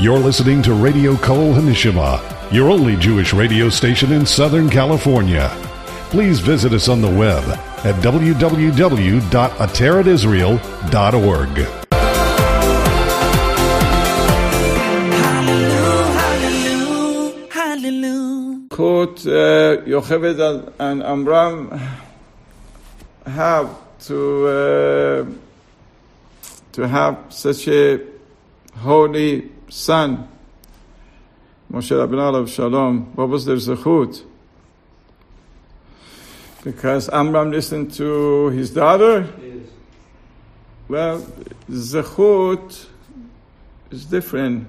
You're listening to Radio Kol Hanishima, your only Jewish radio station in Southern California. Please visit us on the web at www.ateratisrael.org. Could Yocheved and Amram have to have such a holy son, Moshe Rabbeinu Alav Shalom? What was their zechut? Because Amram listened to his daughter? Yes. Well, zechut is different.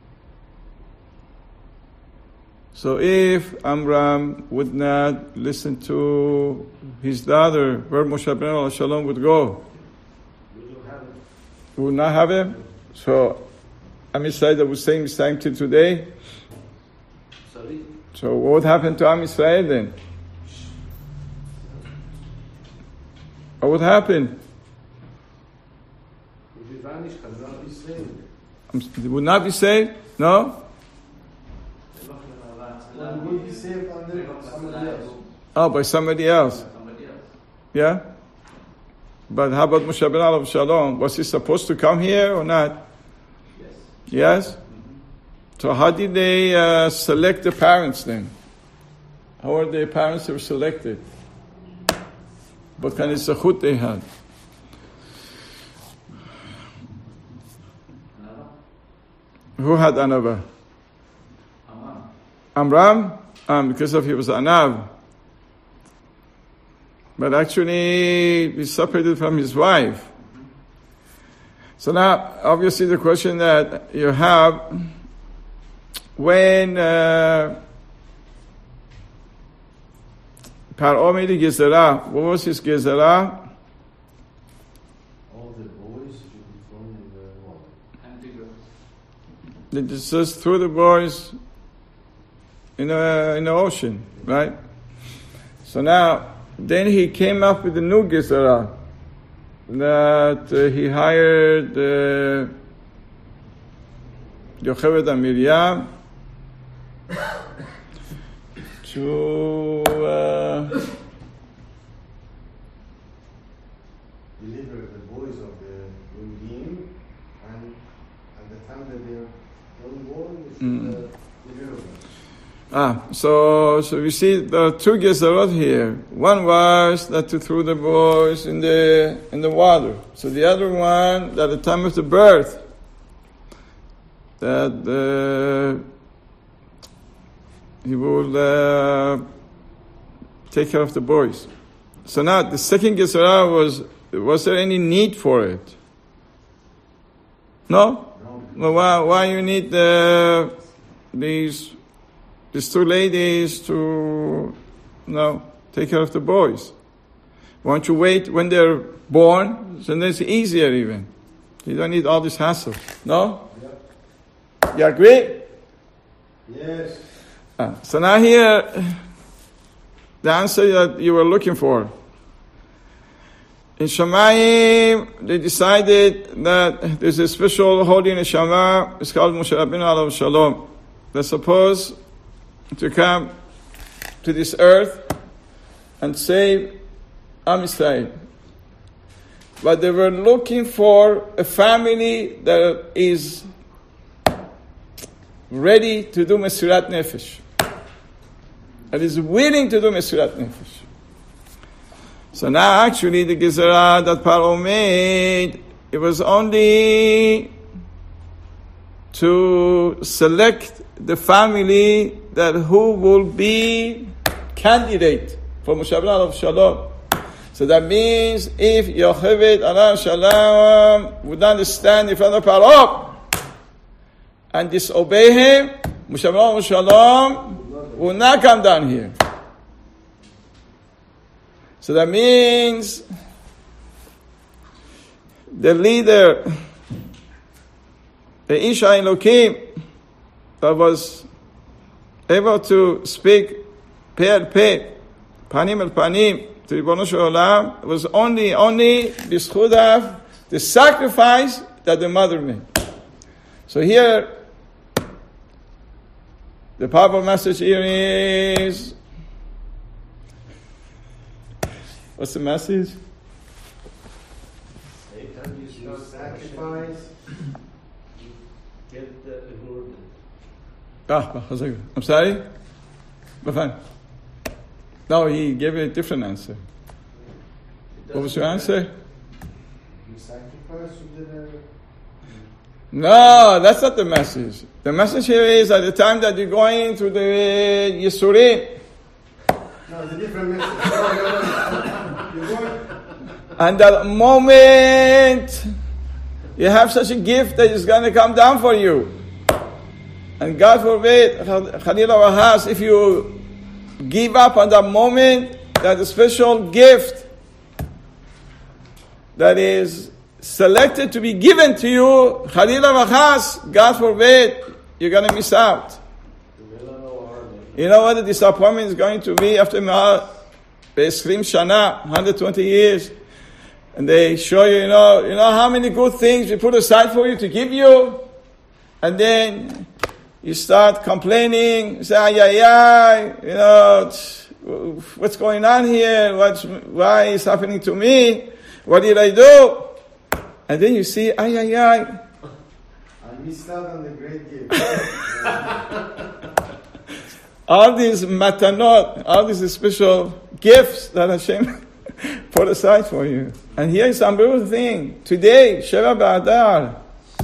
So if Amram would not listen to his daughter, where Moshe Rabbeinu Alav Shalom would go? We would not have him. So Am Yisrael that was saying this time till today. Sorry? So what would happen to Am Yisrael then? What would happen? It would not be saved? No? It would be saved under somebody else. Oh, by somebody else. Yeah? But how about Moshe Rabbeinu Alav Shalom? Was he supposed to come here or not? Yes? Mm-hmm. So how did they select the parents then? How are the parents that were selected? What kind of zechut they had? Who had Anava? Amram? Because of he was Anav. But actually, he separated from his wife. So now, obviously, the question that you have, when Paro made the Gezerah, what was his Gezerah? All the boys should be thrown in the water. And the girls. They just threw the boys in the ocean, right? So now, then he came up with the new Gezerah, that he hired Yocheved and Miriam to deliver the boys of the Rudim, and at the time that they are born, they should deliver them. So we see the two Gezerot here. One was that to throw the boys in the water. So the other one, that at the time of the birth, that he will take care of the boys. So now the second Gezerah was there any need for it? No? Well, why you need these two ladies to take care of the boys? Why don't you wait when they're born? So then it's easier even. You don't need all this hassle. No? Yep. You agree? Yes. So now here, the answer that you were looking for. In Shamayim, they decided that there's a special holy neshama. It's called Moshe Rabbeinu Alav Shalom. They're supposed to come to this earth and save Am Yisrael. But they were looking for a family that is ready to do Mesirat Nefesh, that is willing to do Mesirat Nefesh. So now actually the Gezerah that Paro made, it was only to select the family that who will be candidate for Moshe Rabbeinu Alav Shalom. So that means if Yocheved Alav Shalom would not stand in front of Paro and disobey him, Moshe Rabbeinu Alav Shalom will not come down here. So that means the leader, the Isha Elokim, that was able to speak peh al peh, panim al panim, to Ribono Shel Olam, was only b'zchut the sacrifice that the mother made. So here, The powerful message here is, what's the message? Anytime you sacrifice, you get the reward. I'm sorry? No, he gave a different answer. What was your answer? You sacrifice, you get a... No, that's not the message. The message here is at the time that you're going through the Yisurim. No, it's a different message. You're going... And that moment, you have such a gift that is going to come down for you. And God forbid, Khalila Wahas, if you give up on that moment, that special gift that is selected to be given to you, Khalila Wahas, God forbid, you're going to miss out. You know what the disappointment is going to be after Be'esrim Shana, 120 years. And they show you, you know how many good things we put aside for you to give you? And then you start complaining, say, what's going on here? Why is happening to me? What did I do? And then you see, I missed out on the great gift. All these matanot, all these special gifts that Hashem put aside for you. And here is some beautiful thing. Today, Sheva Ba'adar,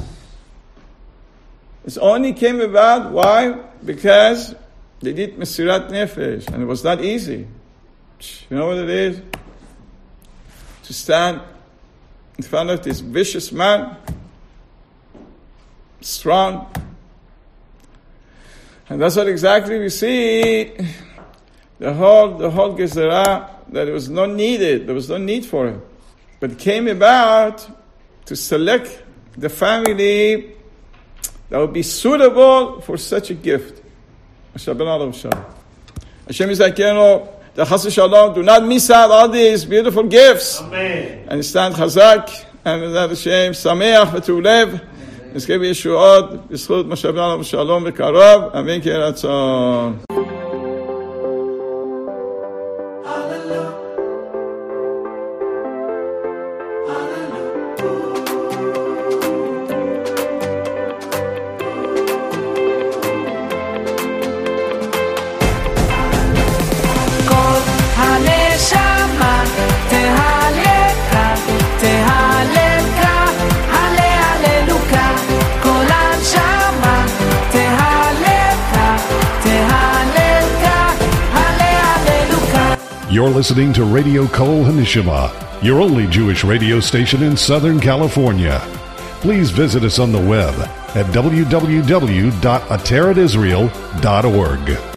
it only came about, why? Because they did Mesirat Nefesh, and it was not easy. You know what it is? To stand in front of this vicious man, strong. And that's what exactly we see, the whole Gezerah, that it was not needed, there was no need for it. But it came about to select the family that would be suitable for such a gift. Hashem is like, the Chas Shalom, do not miss out all these beautiful gifts. Amen. And stand chazak, and without Hashem, sameach v'tulev, נזכה בישועות, בזכות משה רבנו שלום וקרוב, אמן כן רצון. You're listening to Radio Kol Hanishima, your only Jewish radio station in Southern California. Please visit us on the web at www.ateradisrael.org.